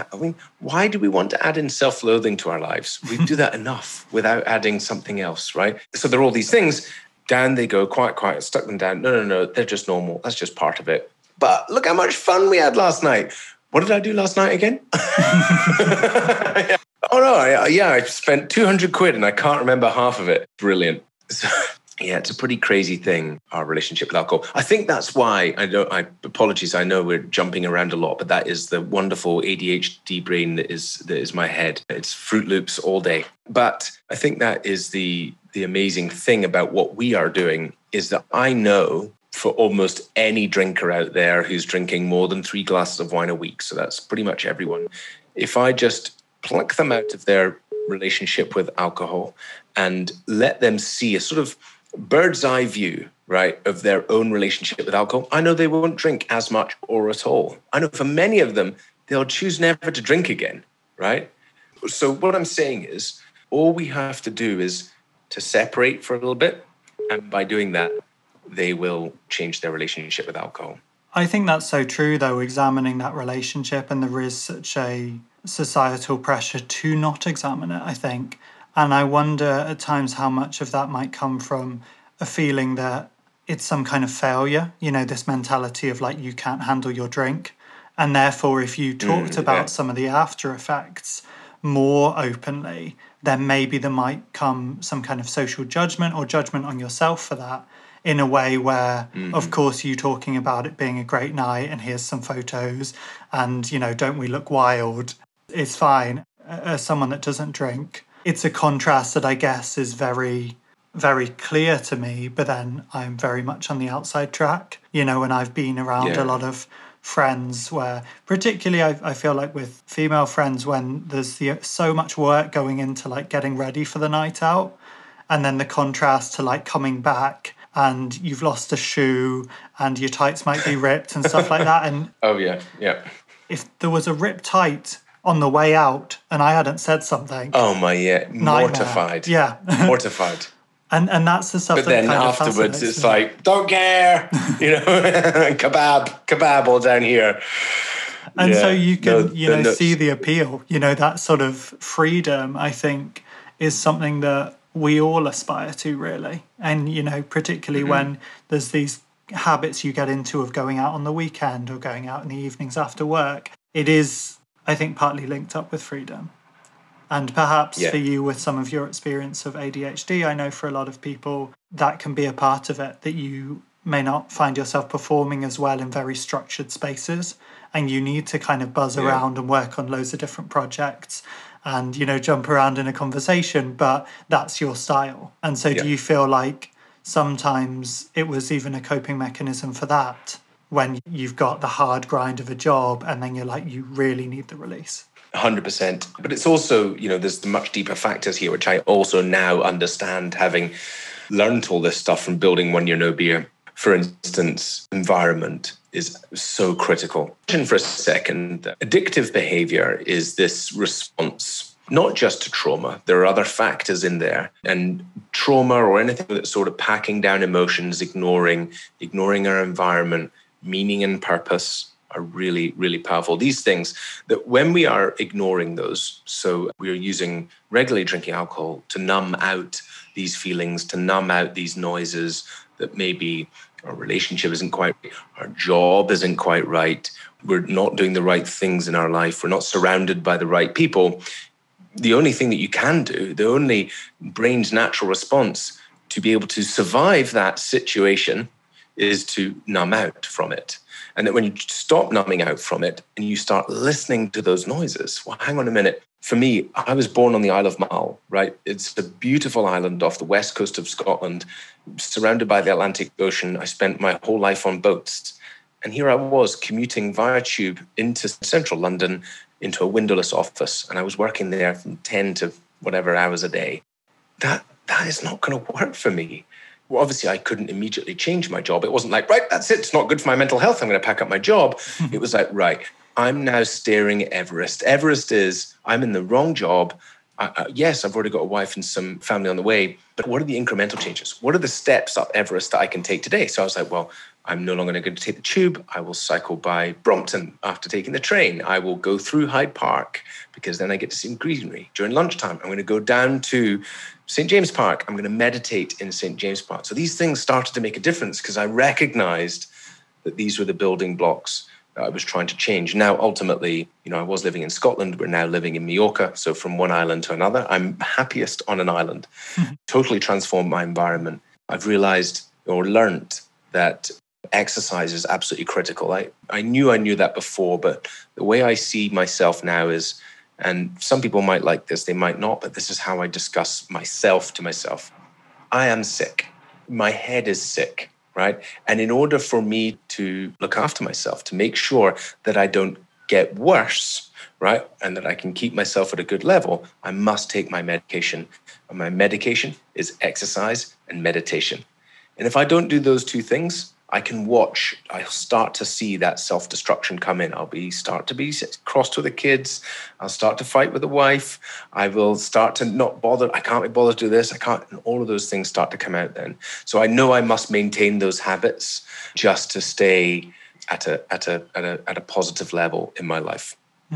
Why do we want to add in self-loathing to our lives? We do that enough without adding something else, right? So there are all these things. Down they go, quiet, stuck them down. No, they're just normal. That's just part of it. But look how much fun we had last night. What did I do last night again? Oh, no, I spent 200 quid and I can't remember half of it. Brilliant. So, yeah, it's a pretty crazy thing, our relationship with alcohol. I think that's why, apologies, I know we're jumping around a lot, but that is the wonderful ADHD brain that is my head. It's Fruit Loops all day. But I think that is the amazing thing about what we are doing, is that I know for almost any drinker out there who's drinking more than 3 glasses of wine a week, so that's pretty much everyone, if I just pluck them out of their relationship with alcohol and let them see a sort of bird's eye view, right, of their own relationship with alcohol, I know they won't drink as much or at all. I know for many of them, they'll choose never to drink again, right? So what I'm saying is, all we have to do is to separate for a little bit, and by doing that, they will change their relationship with alcohol. I think that's so true, though, examining that relationship, and there is such a societal pressure to not examine it, I think. And I wonder at times how much of that might come from a feeling that it's some kind of failure, this mentality of like, you can't handle your drink. And therefore, if you talked about some of the after effects more openly, then maybe there might come some kind of social judgment or judgment on yourself for that, in a way where, of course, you talking about it being a great night and here's some photos and, don't we look wild? It's fine. As someone that doesn't drink, it's a contrast that I guess is very, very clear to me, but then I'm very much on the outside track, and I've been around a lot of friends where, particularly I feel like with female friends, when there's so much work going into like getting ready for the night out, and then the contrast to like coming back and you've lost a shoe and your tights might be ripped and stuff like that. And if there was a ripped tight on the way out and I hadn't said something, mortified. Mortified. And that's the stuff. But then afterwards, it's like, don't care, kebab all down here. And so you can, see the appeal. That sort of freedom, I think, is something that we all aspire to, really. And, you know, particularly when there's these habits you get into of going out on the weekend or going out in the evenings after work, it is, I think, partly linked up with freedom. And perhaps for you, with some of your experience of ADHD, I know for a lot of people that can be a part of it, that you may not find yourself performing as well in very structured spaces, and you need to kind of buzz around and work on loads of different projects and, you know, jump around in a conversation, but that's your style. And so do you feel like sometimes it was even a coping mechanism for that, when you've got the hard grind of a job and then you're like, you really need the release? 100%. But it's also, you know, there's the much deeper factors here, which I also now understand, having learned all this stuff from building One Year No Beer. For instance, environment is so critical. For a second, addictive behavior is this response, not just to trauma. There are other factors in there. And trauma, or anything that's sort of packing down emotions, ignoring our environment, meaning and purpose, are really, really powerful. These things that when we are ignoring those, so we are using regularly drinking alcohol to numb out these feelings, to numb out these noises, that maybe our relationship isn't quite right, our job isn't quite right, we're not doing the right things in our life, we're not surrounded by the right people. The only thing that you can do, the only brain's natural response to be able to survive that situation, is to numb out from it. And that when you stop numbing out from it and you start listening to those noises, well, hang on a minute. For me, I was born on the Isle of Mull, right? It's a beautiful island off the west coast of Scotland, surrounded by the Atlantic Ocean. I spent my whole life on boats. And here I was commuting via tube into central London, into a windowless office. And I was working there from 10 to whatever hours a day. That is not going to work for me. Well, obviously, I couldn't immediately change my job. It wasn't like, right, that's it. It's not good for my mental health. I'm going to pack up my job. It was like, right, I'm now staring at Everest. Everest is, I'm in the wrong job. Yes, I've already got a wife and some family on the way, but what are the incremental changes? What are the steps up Everest that I can take today? So I was like, well, I'm no longer going to take the tube. I will cycle by Brompton after taking the train. I will go through Hyde Park because then I get to see greenery. During lunchtime, I'm going to go down to St. James Park. I'm going to meditate in St. James Park. So these things started to make a difference because I recognized that these were the building blocks that I was trying to change. Now, ultimately, you know, I was living in Scotland. We're now living in Mallorca. So from one island to another, I'm happiest on an island. Totally transformed my environment. I've realized or learned that exercise is absolutely critical. I knew that before, but the way I see myself now is, and some people might like this, they might not, but this is how I discuss myself to myself. I am sick. My head is sick, right? And in order for me to look after myself, to make sure that I don't get worse, right, and that I can keep myself at a good level, I must take my medication. And my medication is exercise and meditation. And if I don't do those two things, I'll start to see that self-destruction come in. I'll start to be cross with the kids. I'll start to fight with the wife. I will start to not bother. I can't be bothered to do this. I can't. And all of those things start to come out then. So I know I must maintain those habits just to stay at a positive level in my life.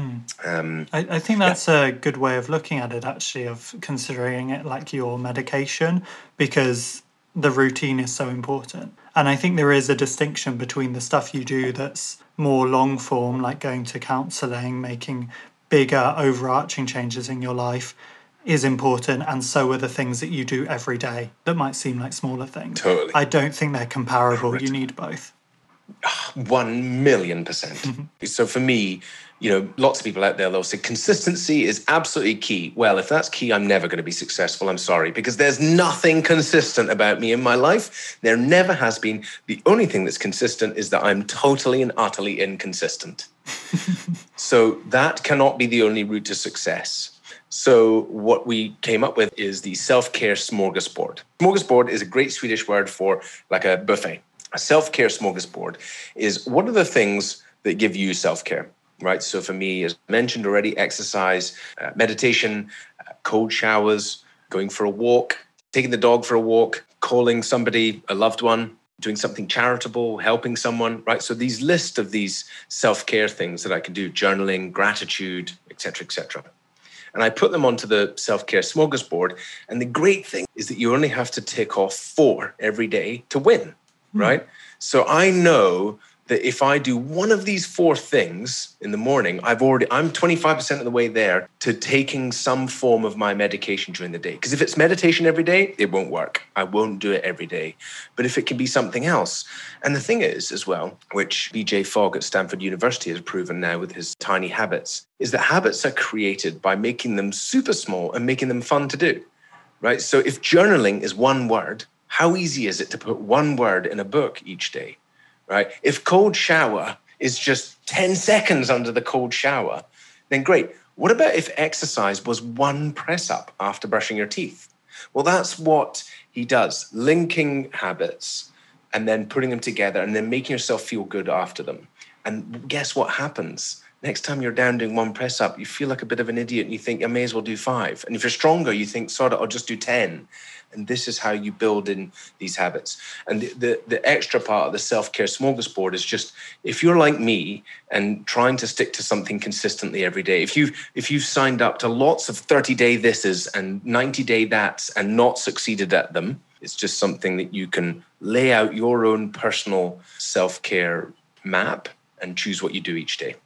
I think that's a good way of looking at it, actually, of considering it like your medication, because the routine is so important. And I think there is a distinction between the stuff you do that's more long form, like going to counselling, making bigger overarching changes in your life is important, and so are the things that you do every day that might seem like smaller things. Totally. I don't think they're comparable. You need both. 1,000,000%. So for me, you know, lots of people out there, they'll say consistency is absolutely key. Well, if that's key, I'm never going to be successful. I'm sorry, because there's nothing consistent about me in my life. There never has been. The only thing that's consistent is that I'm totally and utterly inconsistent. So that cannot be the only route to success. So what we came up with is the self-care smorgasbord. Smorgasbord is a great Swedish word for like a buffet. A self-care smorgasbord is what are the things that give you self-care, right? So for me, as mentioned already, exercise, meditation, cold showers, going for a walk, taking the dog for a walk, calling somebody, a loved one, doing something charitable, helping someone, right? So these list of these self-care things that I can do, journaling, gratitude, etc., etc. And I put them onto the self-care smorgasbord. And the great thing is that you only have to tick off 4 every day to win, right? So I know that if I do one of these 4 things in the morning, I'm 25% of the way there to taking some form of my medication during the day. Because if it's meditation every day, it won't work. I won't do it every day. But if it can be something else. And the thing is, as well, which BJ Fogg at Stanford University has proven now with his tiny habits, is that habits are created by making them super small and making them fun to do, right? So if journaling is 1 word, how easy is it to put 1 word in a book each day? Right? If cold shower is just 10 seconds under the cold shower, then great. What about if exercise was 1 press up after brushing your teeth? Well, that's what he does, linking habits and then putting them together and then making yourself feel good after them. And guess what happens? Next time you're down doing 1 press up, you feel like a bit of an idiot and you think, I may as well do 5. And if you're stronger, you think, sort of, I'll just do 10. And this is how you build in these habits. And the extra part of the self-care smorgasbord is just, if you're like me and trying to stick to something consistently every day, if you've signed up to lots of 30-day thises and 90-day that's and not succeeded at them, it's just something that you can lay out your own personal self-care map and choose what you do each day.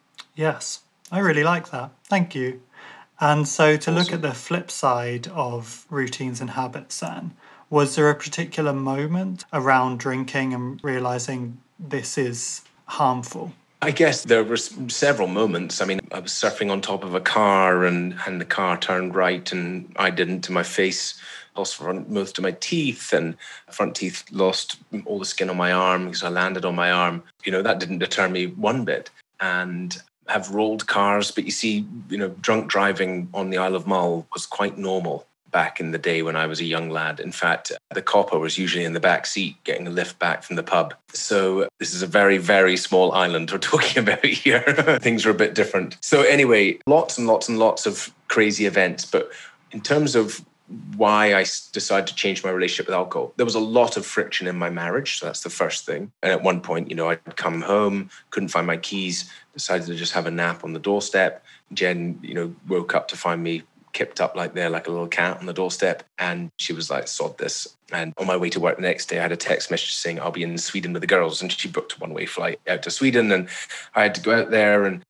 Yes, I really like that. Thank you. And so to look at the flip side of routines and habits then, was there a particular moment around drinking and realizing this is harmful? I guess there were several moments. I mean, I was surfing on top of a car and the car turned right and I didn't, and my face lost most of my teeth, and front teeth lost all the skin on my arm because I landed on my arm. You know, that didn't deter me one bit. And have rolled cars, but you see, drunk driving on the Isle of Mull was quite normal back in the day when I was a young lad. In fact, the copper was usually in the back seat getting a lift back from the pub. So this is a very, very small island we're talking about here. Things are a bit different. So anyway, lots and lots and lots of crazy events. But in terms of why I decided to change my relationship with alcohol, there was a lot of friction in my marriage. So that's the first thing. And at one point, I'd come home, couldn't find my keys, decided to just have a nap on the doorstep. Jen, woke up to find me kipped up like a little cat on the doorstep. And she was like, sod this. And on my way to work the next day, I had a text message saying I'll be in Sweden with the girls. And she booked a 1-way flight out to Sweden. And I had to go out there and,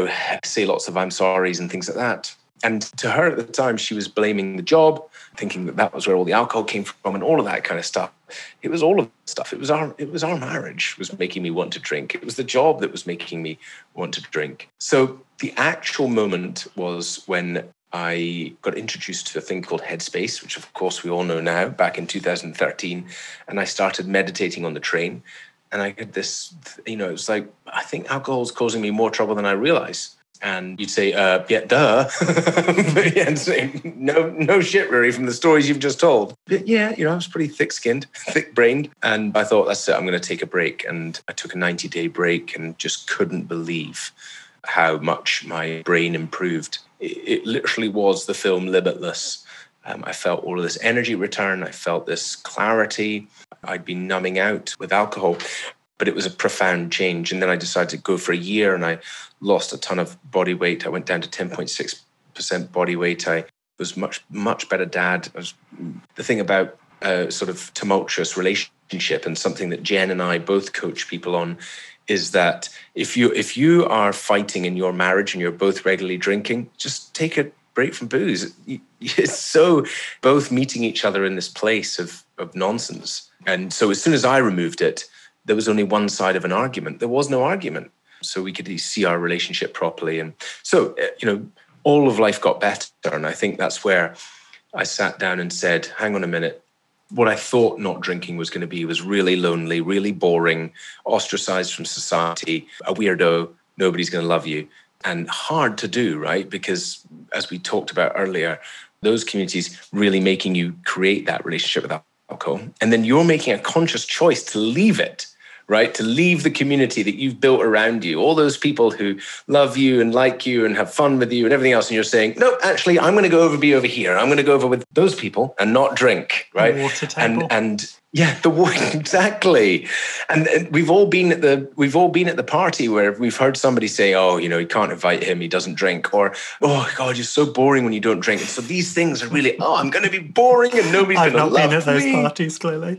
say lots of I'm sorries and things like that. And to her at the time, she was blaming the job, thinking that was where all the alcohol came from and all of that kind of stuff. It was all of the stuff. It was our marriage was making me want to drink. It was the job that was making me want to drink. So the actual moment was when I got introduced to a thing called Headspace, which of course we all know now, back in 2013. And I started meditating on the train. And I had this, it was like, I think alcohol is causing me more trouble than I realize. And you'd say, yeah, duh. But yeah, and say, no shit, Rory, from the stories you've just told. But yeah, I was pretty thick-skinned, thick-brained. And I thought, that's it, I'm going to take a break. And I took a 90-day break and just couldn't believe how much my brain improved. It literally was the film Limitless. I felt all of this energy return. I felt this clarity. I'd been numbing out with alcohol. But it was a profound change. And then I decided to go for a year and I lost a ton of body weight. I went down to 10.6% body weight. I was much, much better dad. The thing about sort of tumultuous relationship and something that Jen and I both coach people on is that if you are fighting in your marriage and you're both regularly drinking, just take a break from booze. It's so both meeting each other in this place of nonsense. And so as soon as I removed it, there was only one side of an argument. There was no argument. So we could see our relationship properly. And so, all of life got better. And I think that's where I sat down and said, hang on a minute. What I thought not drinking was going to be was really lonely, really boring, ostracized from society, a weirdo, nobody's going to love you. And hard to do, right? Because as we talked about earlier, those communities really making you create that relationship with alcohol. And then you're making a conscious choice to leave it. Right? To leave the community that you've built around you, all those people who love you and like you and have fun with you and everything else. And you're saying, no, actually, I'm going to be over here. I'm going to go over with those people and not drink. Right? Water table. And Yeah, exactly. And we've all been at the party where we've heard somebody say, "Oh, you can't invite him; he doesn't drink," or "Oh God, you're so boring when you don't drink." And so these things are really, "Oh, I'm going to be boring, and nobody's going to love me." I've not been at those parties, clearly.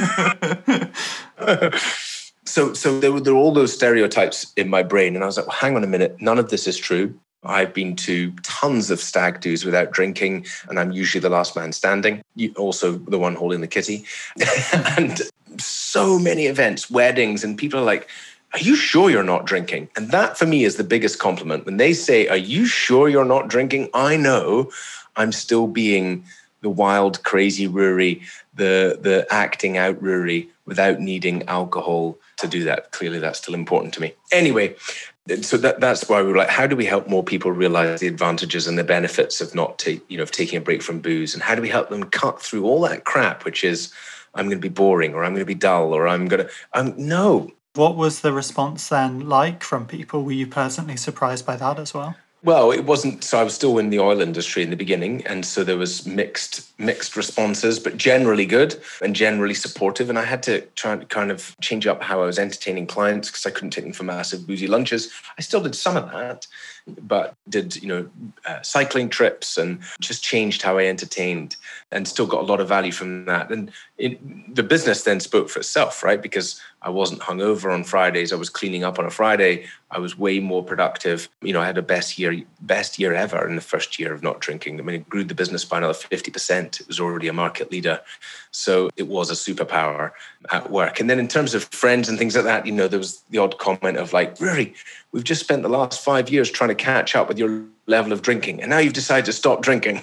So there were all those stereotypes in my brain, and I was like, well, "Hang on a minute, none of this is true." I've been to tons of stag do's without drinking, and I'm usually the last man standing, also the one holding the kitty. And so many events, weddings, and people are like, "Are you sure you're not drinking?" And that for me is the biggest compliment. When they say, "Are you sure you're not drinking?" I know I'm still being the wild, crazy Rory, the acting out Rory without needing alcohol to do that. Clearly, that's still important to me. Anyway, so that's why we were like, how do we help more people realize the advantages and the benefits of of taking a break from booze? And how do we help them cut through all that crap, which is, I'm going to be boring, or I'm going to be dull, or I'm going to, no. What was the response then like from people? Were you pleasantly surprised by that as well? Well, it wasn't. So I was still in the oil industry in the beginning, and so there was mixed responses, but generally good and generally supportive. And I had to try and kind of change up how I was entertaining clients because I couldn't take them for massive boozy lunches. I still did some of that, but did cycling trips and just changed how I entertained, and still got a lot of value from that. And the business then spoke for itself, right? Because I wasn't hungover on Fridays. I was cleaning up on a Friday. I was way more productive. I had a best year ever in the first year of not drinking. I mean, it grew the business by another 50%. It was already a market leader. So it was a superpower at work. And then in terms of friends and things like that, there was the odd comment of like, "Rory, we've just spent the last 5 years trying to catch up with your level of drinking, and now you've decided to stop drinking."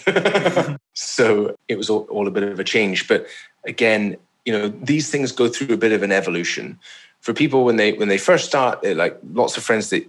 So it was all a bit of a change. But again, these things go through a bit of an evolution. For people when they first start, they're like lots of friends that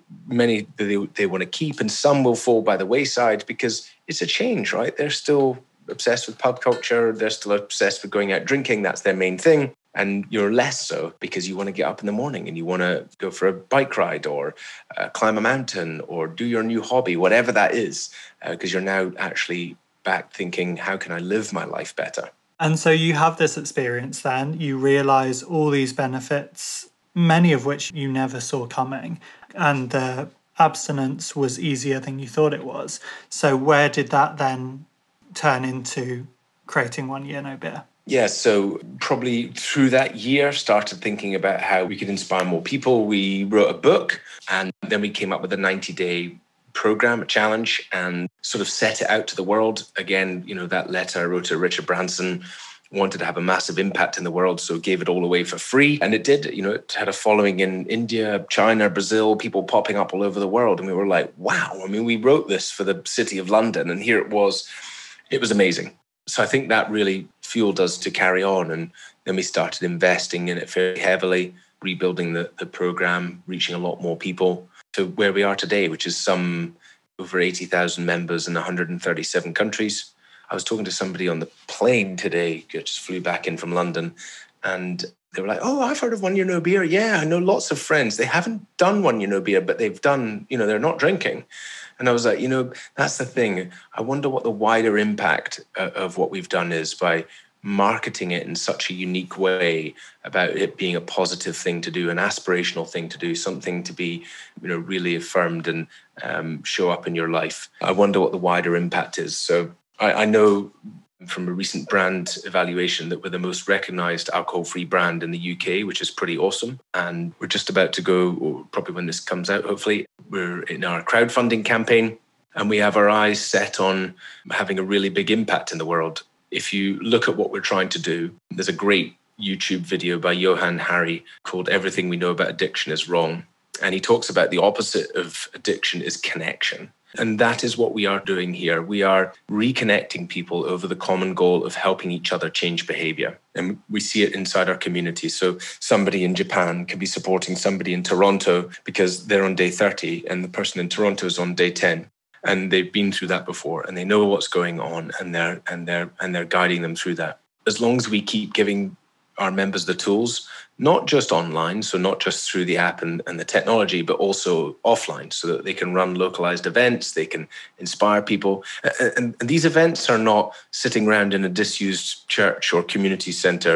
they want to keep, and some will fall by the wayside because it's a change, right? They're still obsessed with pub culture. They're still obsessed with going out drinking. That's their main thing. And you're less so because you want to get up in the morning and you want to go for a bike ride or climb a mountain or do your new hobby, whatever that is, because you're now actually back thinking, how can I live my life better? And so you have this experience then, you realise all these benefits, many of which you never saw coming, and the abstinence was easier than you thought it was. So where did that then turn into creating 1 Year No Beer? Yeah, so probably through that year, started thinking about how we could inspire more people. We wrote a book, and then we came up with a 90-day program, a challenge, and sort of set it out to the world. Again, that letter I wrote to Richard Branson, wanted to have a massive impact in the world, so gave it all away for free. And it did. It had a following in India, China, Brazil, people popping up all over the world. And we were like, wow, I mean, we wrote this for the city of London, and here it was. It was amazing. So I think that really fueled us to carry on. And then we started investing in it very heavily, rebuilding the program, reaching a lot more people to where we are today, which is some over 80,000 members in 137 countries. I was talking to somebody on the plane today, just flew back in from London, and they were like, "Oh, I've heard of 1 Year No Beer. Yeah, I know lots of friends. They haven't done 1 Year No Beer, but they've done, they're not drinking." And I was like, that's the thing. I wonder what the wider impact of what we've done is by marketing it in such a unique way, about it being a positive thing to do, an aspirational thing to do, something to be, really affirmed and show up in your life. I wonder what the wider impact is. So I know from a recent brand evaluation that we're the most recognized alcohol-free brand in the UK, which is pretty awesome. And we're just about to go, or probably when this comes out, hopefully, we're in our crowdfunding campaign, and we have our eyes set on having a really big impact in the world. If you look at what we're trying to do, there's a great YouTube video by Johann Hari called "Everything We Know About Addiction is Wrong." And he talks about the opposite of addiction is connection. And that is what we are doing here. We are reconnecting people over the common goal of helping each other change behavior. And we see it inside our community. So somebody in Japan can be supporting somebody in Toronto because they're on day 30 and the person in Toronto is on day 10. And they've been through that before and they know what's going on, and they're guiding them through that. As long as we keep giving our members the tools, not just online, so not just through the app and the technology, but also offline, so that they can run localized events, they can inspire people. And these events are not sitting around in a disused church or community center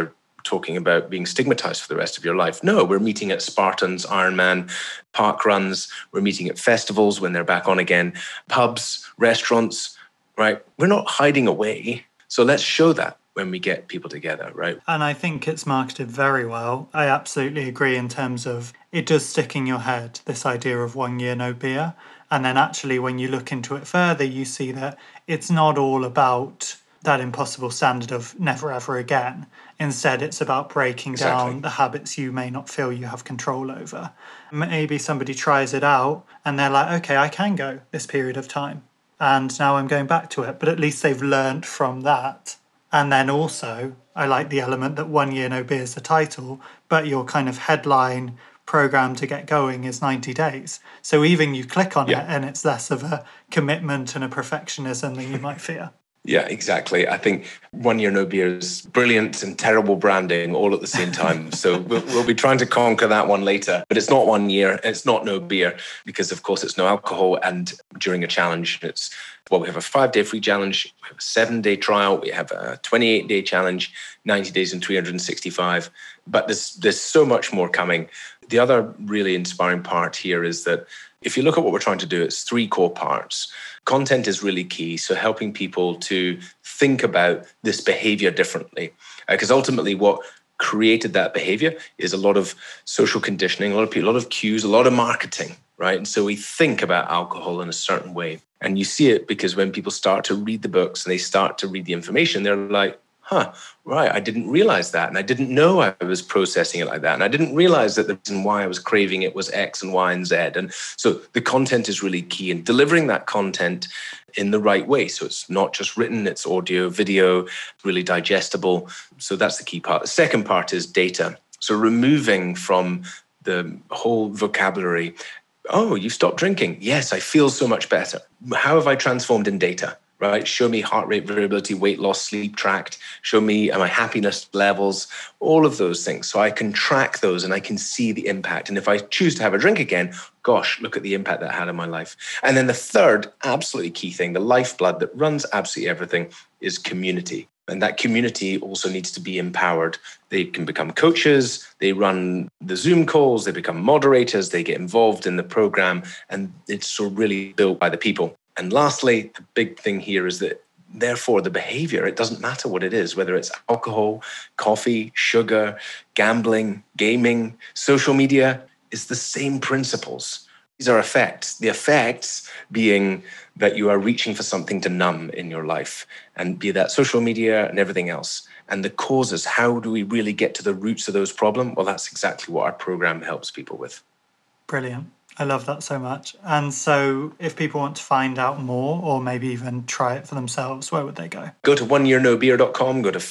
talking about being stigmatized for the rest of your life. No, we're meeting at Spartans, Ironman, park runs. We're meeting at festivals when they're back on again, pubs, restaurants, right? We're not hiding away. So let's show that when we get people together, right? And I think it's marketed very well. I absolutely agree in terms of it does stick in your head, this idea of 1 year no beer. And then actually when you look into it further, you see that it's not all about that impossible standard of never ever again. Instead, it's about breaking down the habits you may not feel you have control over. Maybe somebody tries it out and they're like, okay, I can go this period of time. And now I'm going back to it. But at least they've learned from that. And then also, I like the element that 1 year no beer is the title, but your kind of headline program to get going is 90 days. So even you click on it and it's less of a commitment and a perfectionism than you might fear. Yeah, exactly. I think 1 year no beer is brilliant and terrible branding all at the same time. So we'll be trying to conquer that one later. But it's not 1 year. It's not no beer because, of course, it's no alcohol. And during a challenge, we have a 5-day free challenge. We have a 7-day trial. We have a 28-day challenge, 90 days and 365. But there's so much more coming. The other really inspiring part here is that if you look at what we're trying to do, it's 3 core parts. Content is really key. So helping people to think about this behavior differently. Because ultimately what created that behavior is a lot of social conditioning, a lot of people, a lot of cues, a lot of marketing, right? And so we think about alcohol in a certain way. And you see it because when people start to read the books and they start to read the information, they're like, right, I didn't realize that. And I didn't know I was processing it like that. And I didn't realize that the reason why I was craving it was X and Y and Z. And so the content is really key in delivering that content in the right way. So it's not just written, it's audio, video, really digestible. So that's the key part. The second part is data. So removing from the whole vocabulary, oh, you stopped drinking. Yes, I feel so much better. How have I transformed in data? Right? Show me heart rate variability, weight loss, sleep tracked. Show me my happiness levels, all of those things. So I can track those and I can see the impact. And if I choose to have a drink again, gosh, look at the impact that had on my life. And then the third absolutely key thing, the lifeblood that runs absolutely everything, is community. And that community also needs to be empowered. They can become coaches, they run the Zoom calls, they become moderators, they get involved in the program, and it's sort of really built by the people. And lastly, the big thing here is that, therefore, the behavior, it doesn't matter what it is, whether it's alcohol, coffee, sugar, gambling, gaming, social media, it's the same principles. These are effects. The effects being that you are reaching for something to numb in your life, and be that social media and everything else. And the causes, how do we really get to the roots of those problems? Well, that's exactly what our program helps people with. Brilliant. I love that so much. And so if people want to find out more or maybe even try it for themselves, where would they go? Go to oneyearnobeer.com, go to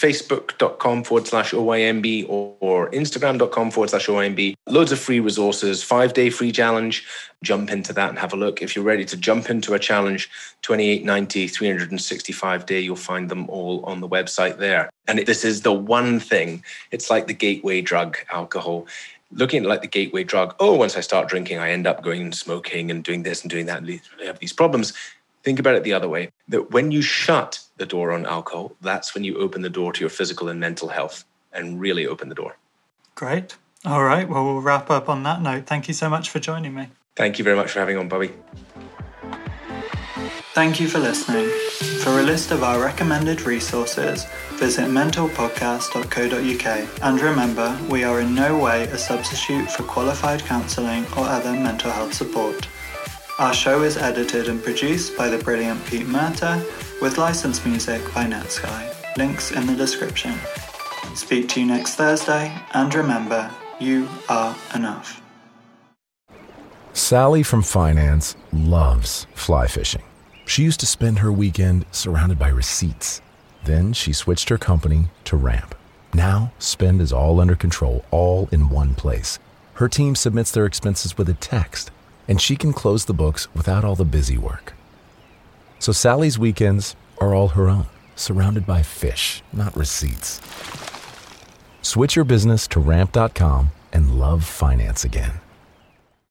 facebook.com/OYMB or Instagram.com/OYMB. Loads of free resources, 5-day free challenge. Jump into that and have a look. If you're ready to jump into a challenge, 28, 90, 365 day, you'll find them all on the website there. And this is the one thing, it's like the gateway drug, alcohol. Looking at it like the gateway drug, once I start drinking, I end up going and smoking and doing this and doing that, and I have these problems. Think about it the other way, that when you shut the door on alcohol, that's when you open the door to your physical and mental health and really open the door. Great. All right. Well, we'll wrap up on that note. Thank you so much for joining me. Thank you very much for having on, Bobby. Thank you for listening. For a list of our recommended resources, visit mentalpodcast.co.uk. And remember, we are in no way a substitute for qualified counselling or other mental health support. Our show is edited and produced by the brilliant Pete Murta, with licensed music by Netsky. Links in the description. Speak to you next Thursday, and remember, you are enough. Sally from finance loves fly fishing. She used to spend her weekend surrounded by receipts. Then she switched her company to Ramp. Now, spend is all under control, all in one place. Her team submits their expenses with a text, and she can close the books without all the busy work. So Sally's weekends are all her own, surrounded by fish, not receipts. Switch your business to Ramp.com and love finance again.